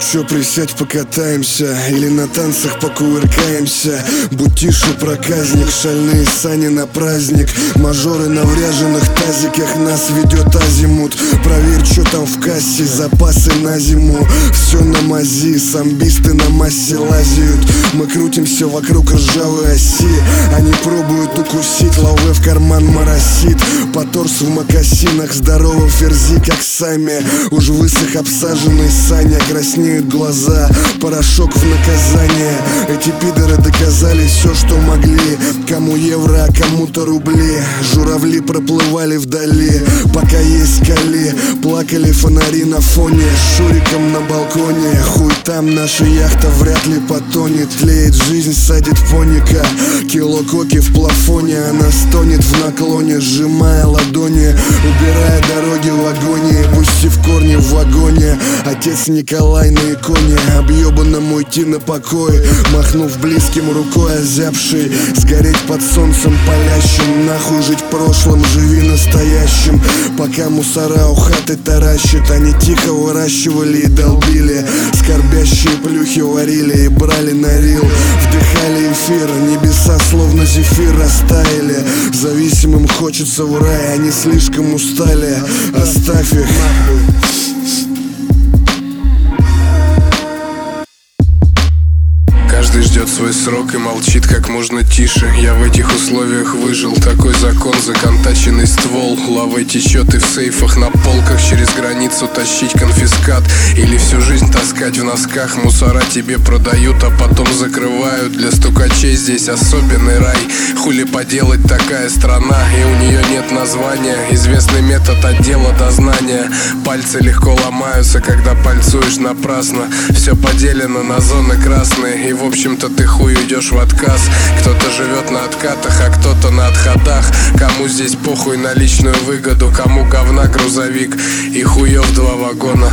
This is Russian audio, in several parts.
чё, присядь, покатаемся, или на танцах покувыркаемся. Будь тише, проказник, шальные сани на праздник. Мажоры на вряженных тазиках, нас ведет азимут. Проверь, чё там в кассе, запасы на зиму. Все на мази, самбисты на массе лазят. Мы крутимся вокруг ржавой оси. Они пробуют укусить, лаве в карман моросит. По торсу в мокасинах, здорово ферзи, как сами. Уж высох обсаженный Саня, краснеют глаза, порошок в наказание. Эти пидоры доказали все, что могли. Кому евро, а кому-то рубли. Журавли проплывали вдали, пока есть скали. Плакали фонари на фоне, шуриком на балконе. Хуй там, наша яхта вряд ли потонет. Тлеет жизнь, садит фоника. Кило коки в плафоне, она стонет в наклоне, сжимая ладони, убирая дороги в агонии, пустив корни в вагоне. Отец Николай на иконе, объебанному уйти на покой, махнув близким рукой озябший. Сгореть под солнцем палящим, нахуй жить прошлым, живи настоящим. Пока мусора у хаты таращат, они тихо выращивали и долбили. Скорбящие плюхи варили и брали на рил. Вдыхали эфир, небеса словно зефир растаяли. Зависимым хочется в рай, они слишком устали. Оставь их. Каждый ждет свой срок и молчит как можно тише. Я в этих условиях выжил, такой закон, законтаченный ствол. Лавой течет и в сейфах на полках через границу тащить конфискат. Или всю жизнь таскать в носках. Мусора тебе продают, а потом закрывают. Для стукачей здесь особенный рай. Хули поделать, такая страна, и у нее нет названия. Известный метод отдела дознания. Пальцы легко ломаются, когда пальцуешь напрасно. Все поделено на зоны красные, и в общем-то ты хуй уйдешь в отказ. Кто-то живет на откатах, а кто-то на отходах. Кому здесь похуй на личную выгоду, кому говна грузовик и хуев 2 вагона.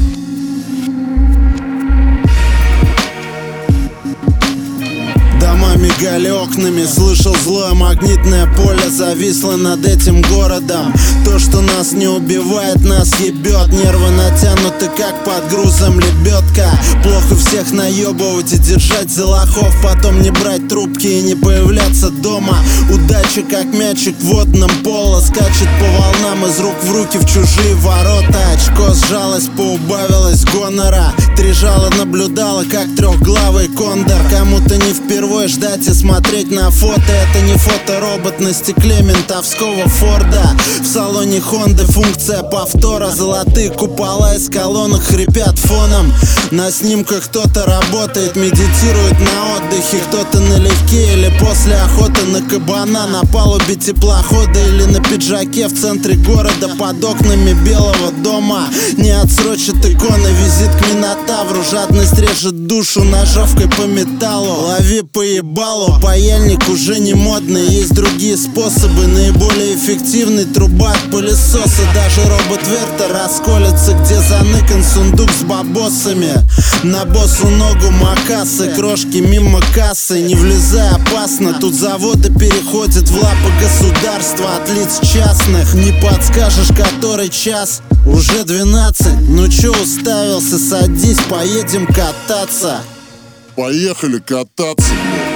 Дома мигали окнами, слышал злое магнитное поле зависло над этим городом. То, что нас не убивает, нас ебет. Нервы натянуты, как под грузом лебедка. Плохо всех наебывать и держать за лохов, потом не брать трубки и не появляться дома. Удача, как мячик в водном поло, скачет по волнам из рук в руки в чужие ворота. Очко сжалось, поубавилось гонора. 3 жала наблюдала, как трехглавый кондор. Кому-то не впервые ждать и смотреть на фото. Это не фоторобот на стекле ментовского Форда. В салоне Хонды функция повтора. Золотые купола из колонок хрипят фоном. На снимках кто-то работает, медитирует на отдыхе. Кто-то налегке или после охоты на кабана. На палубе теплохода или на пиджаке в центре города под окнами Белого дома. Не отсрочит иконы, визит к Минотавру. Жадность режет душу ножовкой по металлу. Лови по ебалу, паяльник уже не модный. Есть другие способы, наиболее эффективный. Труба от пылесоса, даже робот Вертер расколется, где заныкан сундук с бабосами. На босу ногу макасы, крошки мимо кассы. Не влезай, опасно, тут заводы переходят в лапы государства от лиц частных. Не подскажешь, который час? Уже 12, ну чё уставился, садись, поедем кататься. Поехали кататься, блядь.